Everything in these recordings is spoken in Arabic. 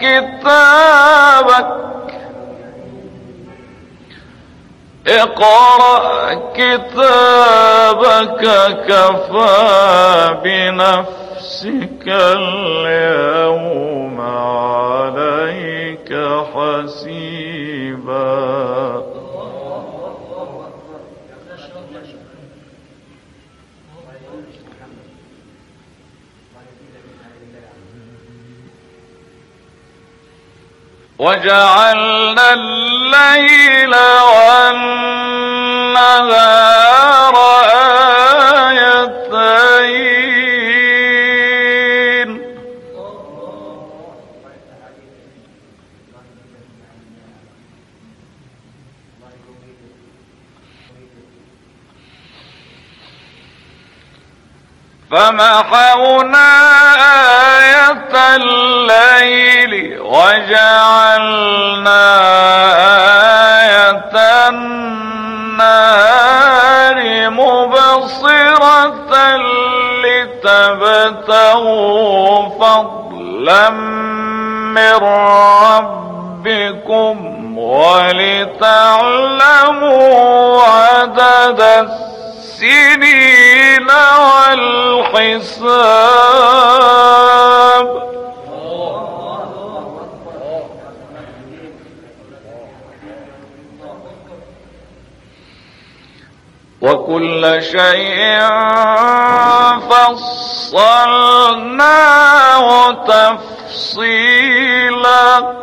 اقرأ كتابك كفى بنفسك اليوم عليك حسيبا. وجعلنا الليل والنهار آيتين فمحونا آية الليل وجعلنا آية النهار مبصرة لتبتغوا فضلا من ربكم ولتعلموا عدد السنين والحساب. وكل شيء فصلناه تفصيلا.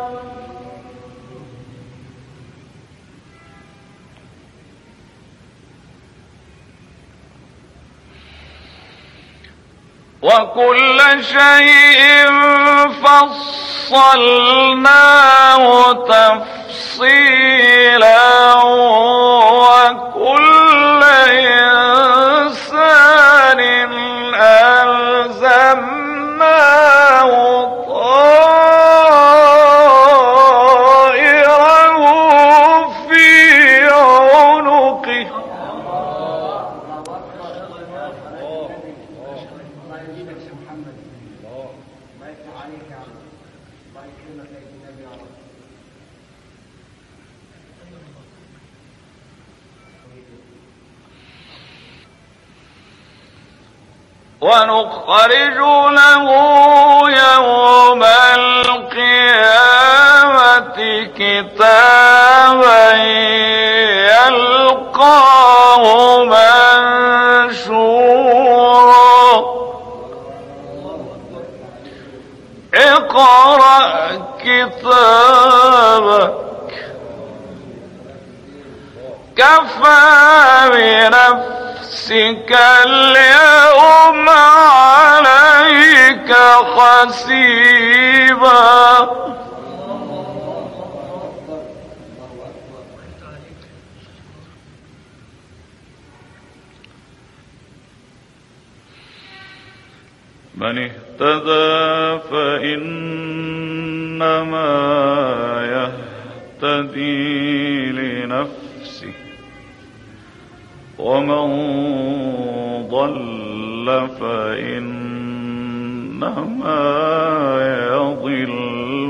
وكل شيء فصلناه تفصيلا وكل إنسان ألزمناه طائره في عنقه. ونخرج له يوم القيامة كتابا يلقاه منشورا. اقرأ كتابك كفى بنفسك اليوم عليك حسيبا. من اهتدى فإنما يهتدي لنفسه ومن ضل فإنما يضل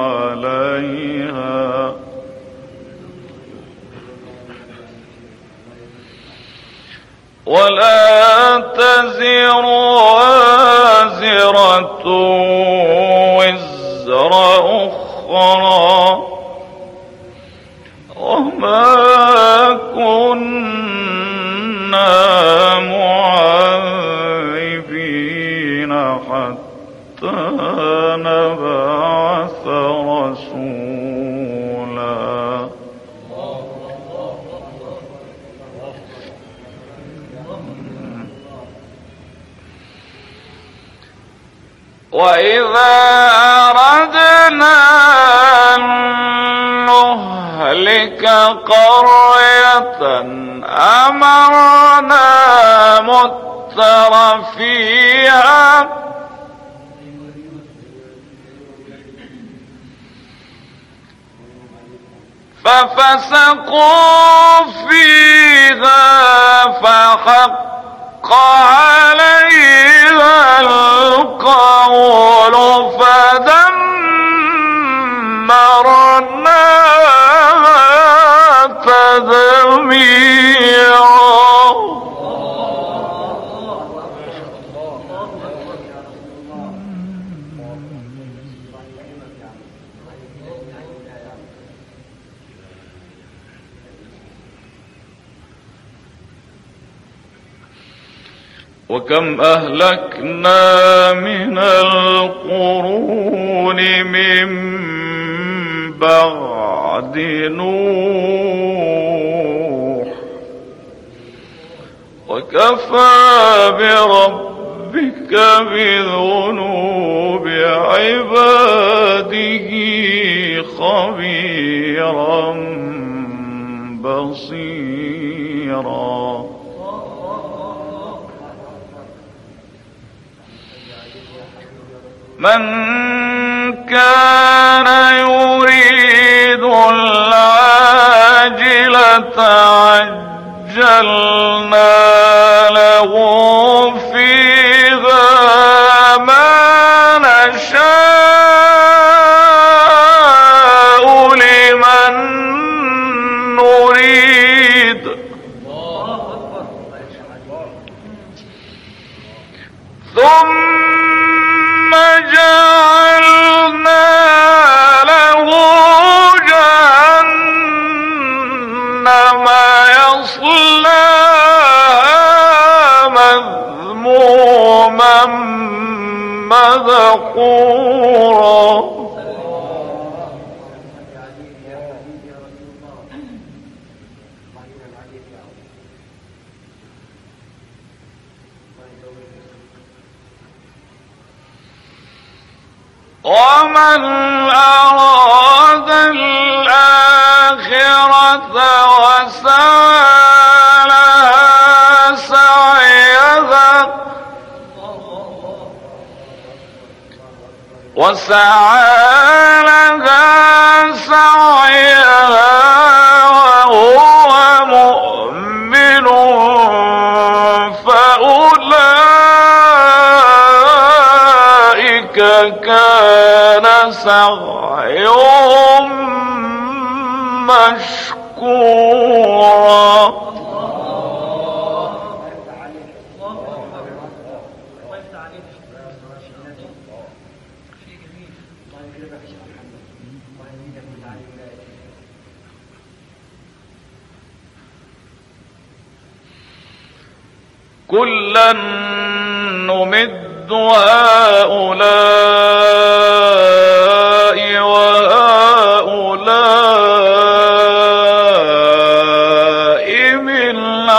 عليها ولا تزر وازرة وزر أخرى وما كنا معذبين حتى نبعث رسولا. وإذا أردنا أن نهلك قرية أمرنا متر فيها ففسقوا فيها فحق عليها القول فدمرناها وكم أهلكنا من القرون من بعد نوح وكفى بربك بذنوب عباده خبيرا بصيرا. من كان يريد العاجلة عجلنا له فيها ما نشاء لمن نريد ثم جعلنا له جهنم يصلاها مذموما مدحورا. ومن أراد الآخرة وسعى لها سعيها وهو مؤمن فأولئك كان سعيهم مشكورا. كلا نمد هؤلاء وهؤلاء من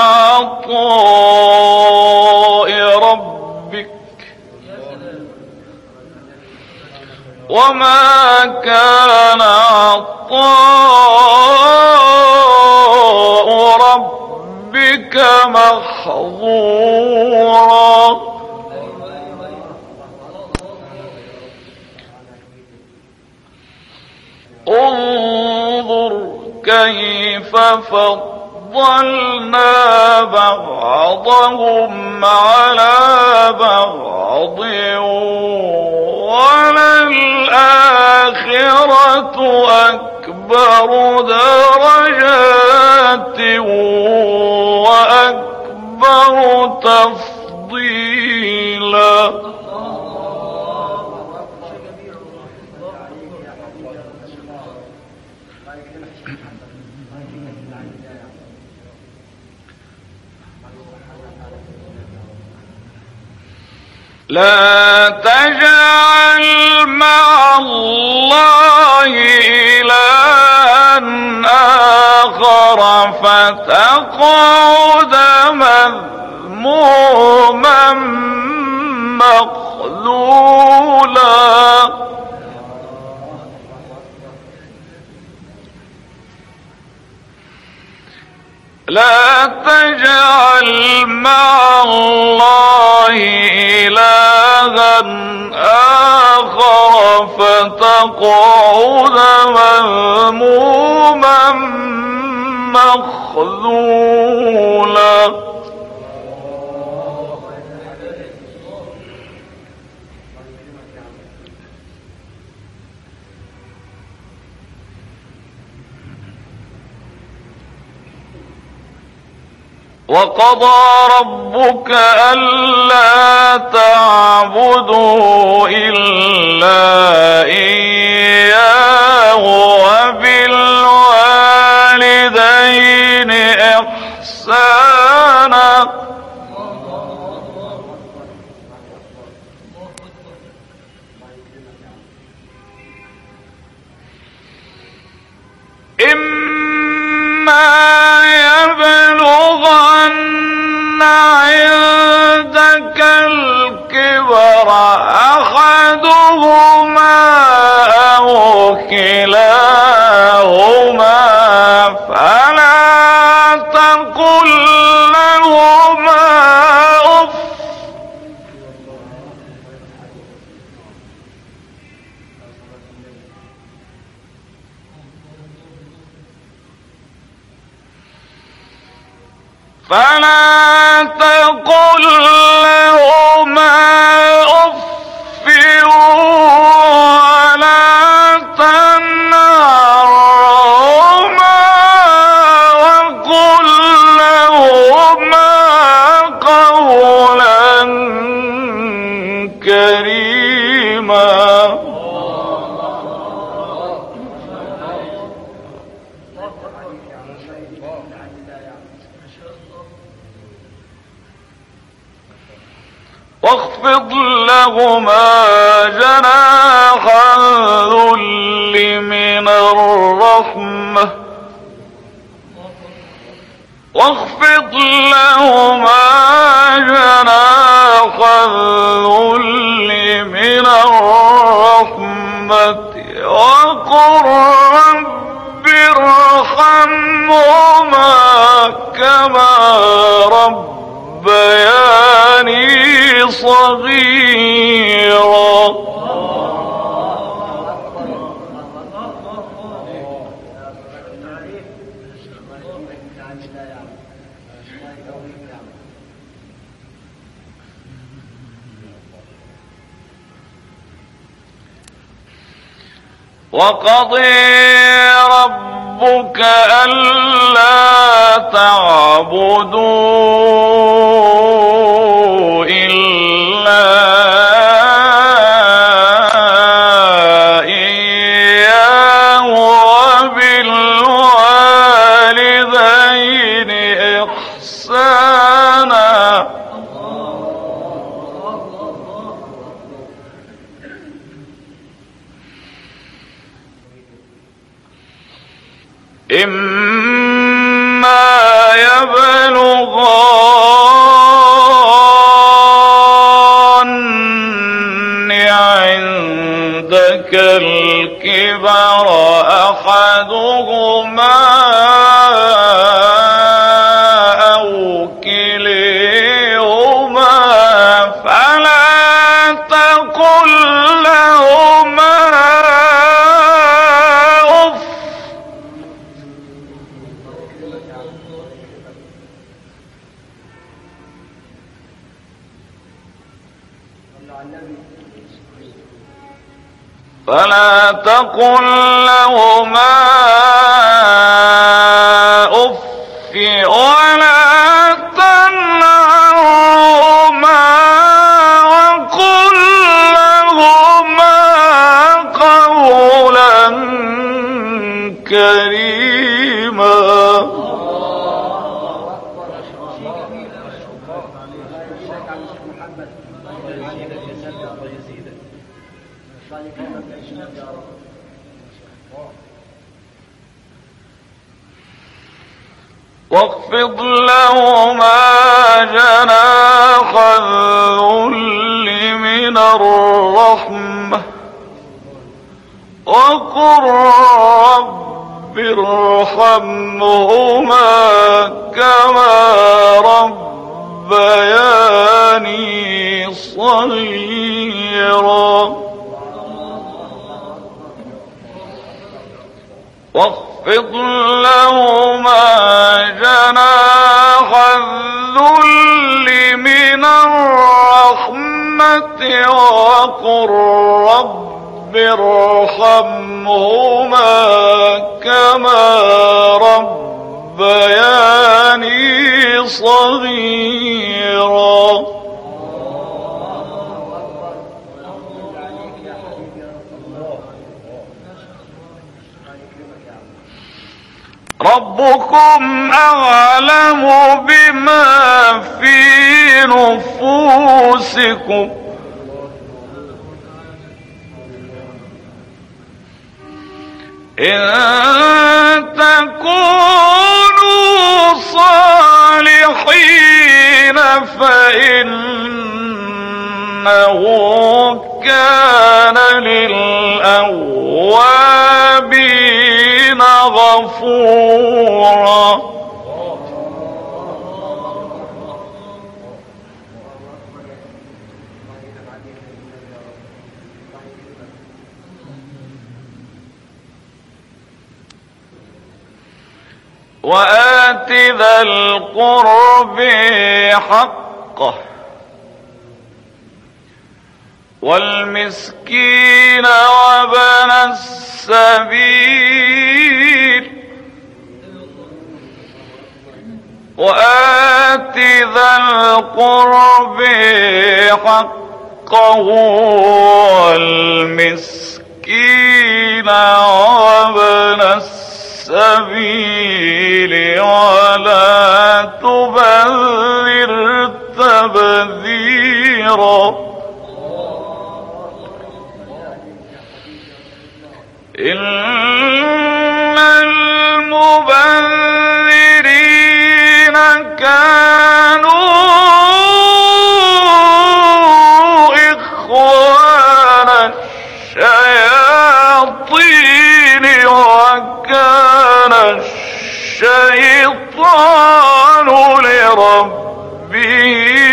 عطاء ربك وما كان عطاء ربك محظورا. انظر كيف فضلنا بعضهم على بعض وللآخرة أكبر درجات وأكبر تفضيلا. لا تجعل مع الله إلها آخر فتقعد مذموما مخذولا. لا تجعل مع الله إلها آخر فتقعد مذموما مخذولا. وقضى ربك ألا تعبدوا إلا إياه وبالوالدين إحسانا عندك الكبر أحدهما أو كلاهما فلا تقل لهما أف ولا تنهرهما وقل لهما قولا كريما واخفض لهما جناح الذل من الرحمة واخفض لهما جناح الذل من الرحمة وقل رب ارحمهما كما ربياني صغيرا وقضي ربك ألا تعبدوا إلا إياه وبالوالدين إحسانا إما يبلغن عندك الكبر أحدهما أو كليهما فلا تقل لهما أف ولا تنهرهما وقل لهما قولا كريما واخفض لهما جناح الذل من الرحمة وقل رب ارحمهما كما ربياني صغيرا واخفض لهما جناح الذل من الرحمة وقل رب ارحمهما كما ربياني صغيرا ربكم أعلم بما في نفوسكم إن تكونوا صالحين فإنه كان للأوابين غفورا. وآت ذا القرب حقه والمسكين وابن السبيل وآت ذا القرب حقه والمسكين وابن السبيل ولا تبذر تبذيرا إن المبذرين كانوا إخوان الشياطين وكان الشيطان لربه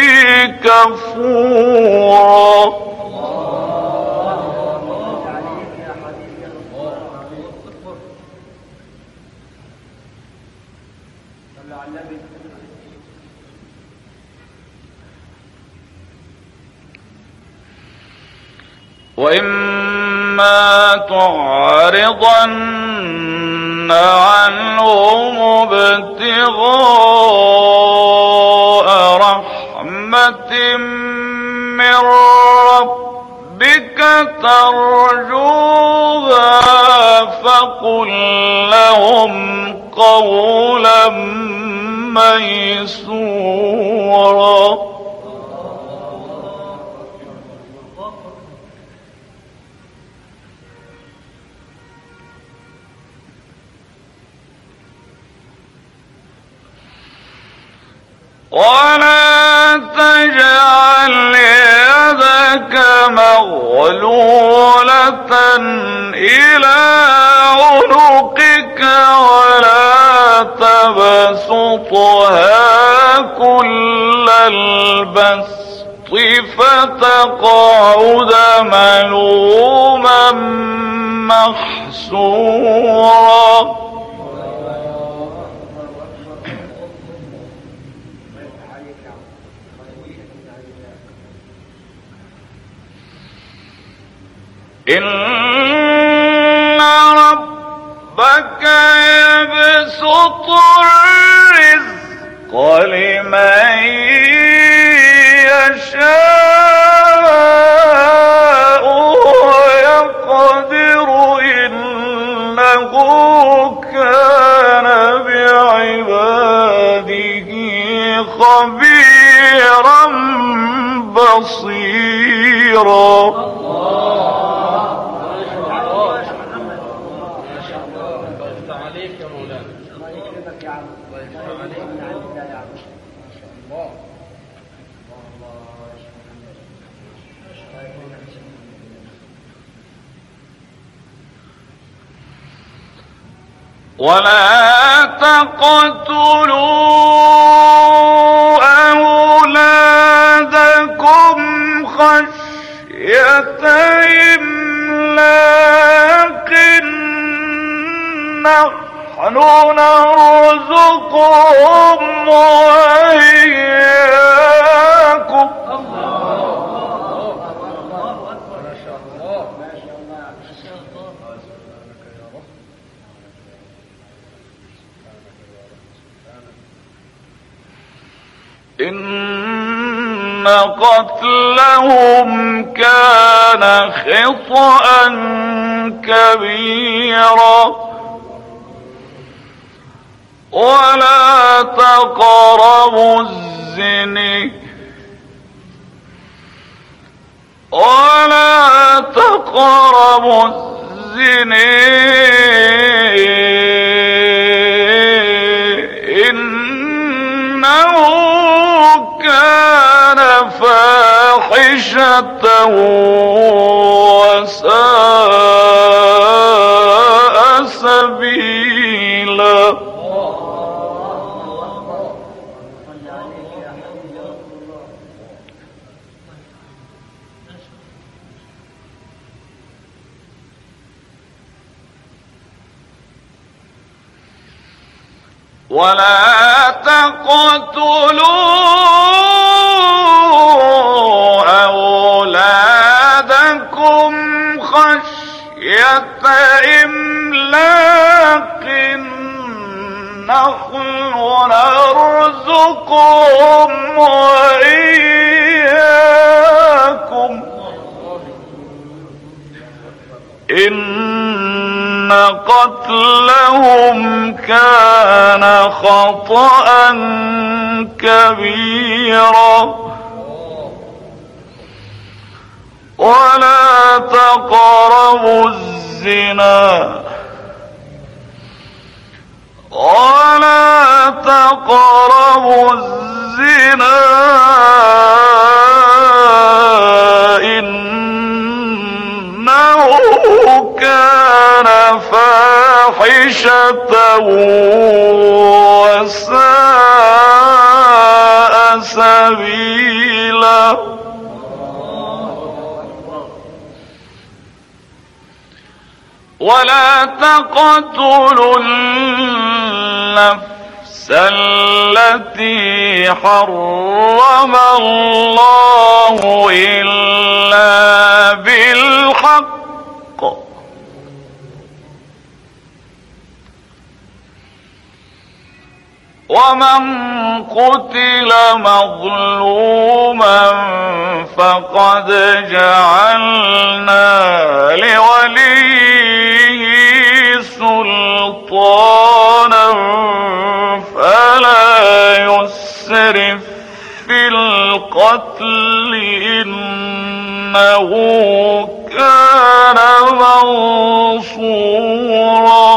كفورا. وإما تعرضن عنهم ابتغاء رحمة من ربك ترجوها فقل لهم قولا ميسورا. ولا تجعل يدك مغلولة إلى عنقك ولا تبسطها كل البسط فتقعد ملوما محسورا. إن ربك يبسط الرزق لمن يشاء ويقدر إنه كان بعباده خبيرا بصيرا. ولا تقتلوا أولادكم خشية إملاق نحن نرزقهم وإياكم إن قتلهم كان خطأ كبيرا ولا تقربوا الزنا إنه كان كان فاحشة وساء سبيلا. ولا تقتلوا أولادكم خشية إملاق، نحن نرزقهم وإياكم، إن قتلهم كان خطأ كبيرا. ولا تقربوا الزنا ولا تقربوا الزنا إنه كان فاحشة وساء سبيلا. ولا تقتلوا النفس التي حرم الله إلا بالحق، ومن قتل مظلوما فقد جعلنا لوليه سلطانا فلا يسرف في القتل إنه كان منصورا.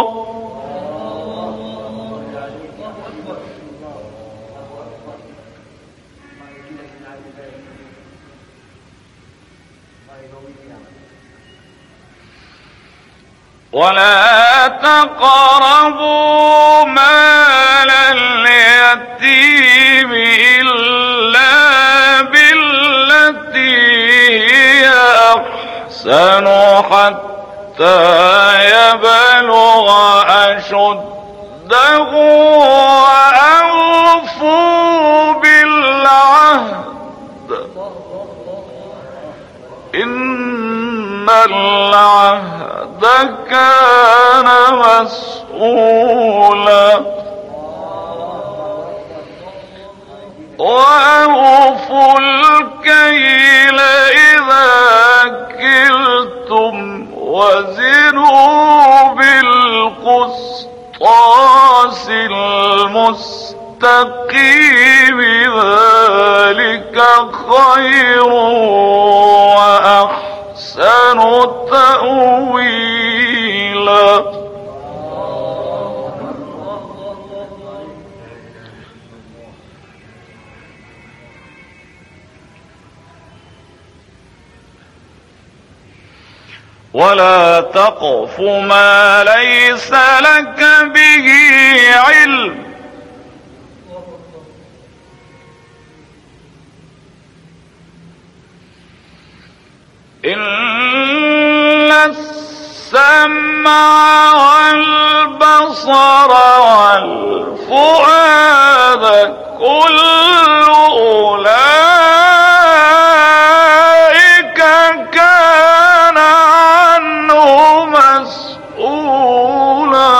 ولا تقربوا مال اليتيم إلا بالتي هي أحسن حتى يبلغ أشده، وأوفوا بالعهد إن العهد كان مسؤولا. وأوفوا الكيل إذا كلتم وزنوا بالقسطاس المستقيم، ذلك خير وأحسن تأويلا. ولا تقف ما ليس لك به علم، إن السمع والبصر والفؤاد كل أولئك كان عنه مسؤولا.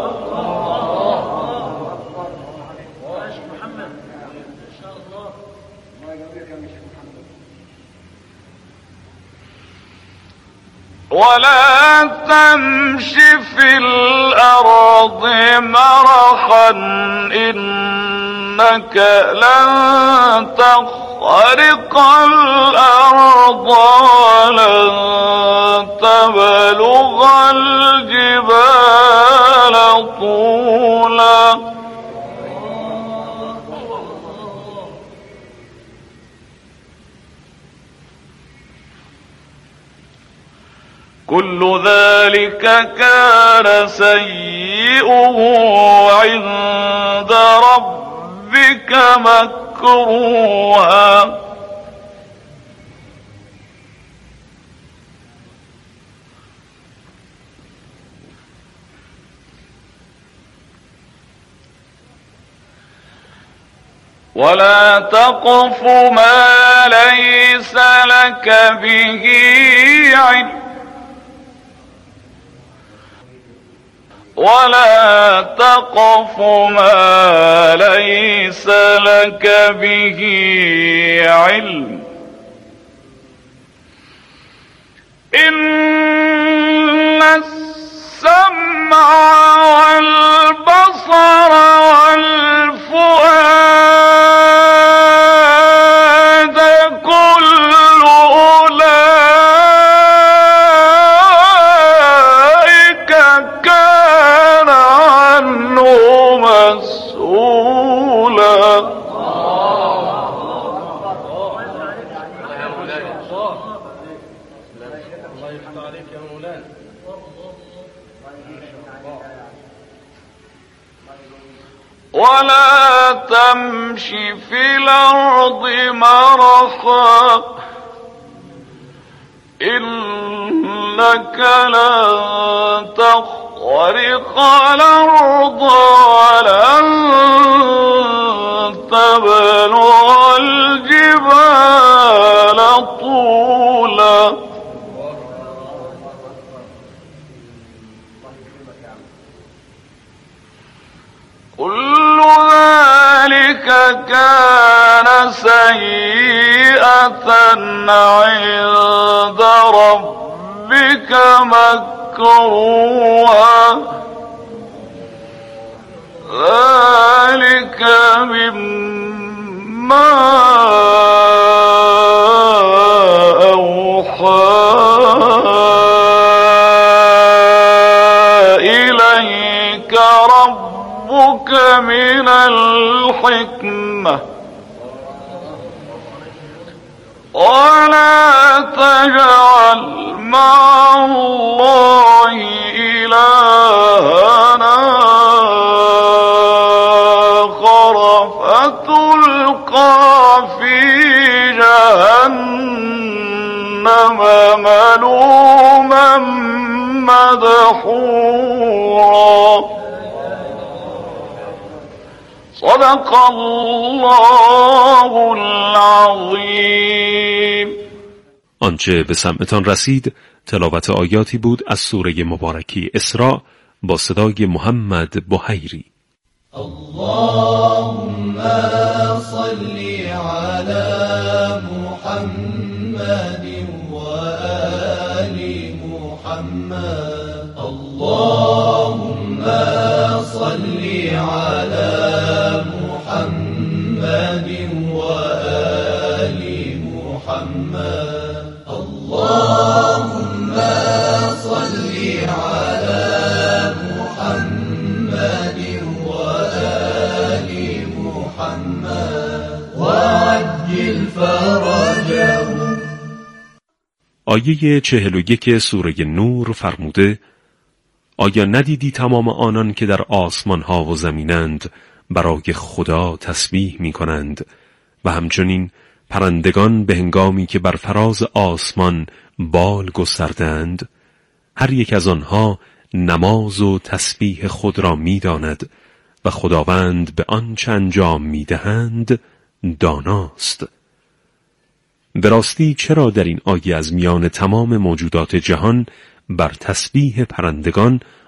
ولا تمش في الأرض مرحا إنك لن تخرق الأرض ولن تبلغ الجبال طولا. كل ذلك كان سيئه عند ربك مكروها ولا تقف ما ليس لك به علم ولا تقف ما ليس لك به علم إن السمع والبصر والفؤاد كل أولئك كان عنه مسؤولا ولا تمش في الأرض مرحا إنك لن تخرق الأرض ولن تبلغ الجبال طولا كل ذلك كان سيئة عند ربك مكروها ذلك مما أوحى إليك ربك من الحكمة ولا تجعل مع الله إلهًا آخر فتلقى في جهنم ملوما مدحورا صدق الله العظیم. آنچه به سمعتان رسید تلاوت آیاتی بود از سوره مبارکی اسراء با صدای محمد بحیری. اللهم صل على محمد و آل محمد اللهم صل على محمد و آل محمد اللهم صل على محمد و آل محمد وعجل فرجه. آیه 41 سوره نور فرموده: آیا ندیدی تمام آنان که در آسمان ها و زمینند برای خدا تسبیح می کنند و همچنین پرندگان به هنگامی که بر فراز آسمان بال گستردند، هر یک از آنها نماز و تسبیح خود را می داند و خداوند به آنچه انجام می دهند داناست. به راستی چرا در این آیه از میان تمام موجودات جهان بر تسبیح پرندگان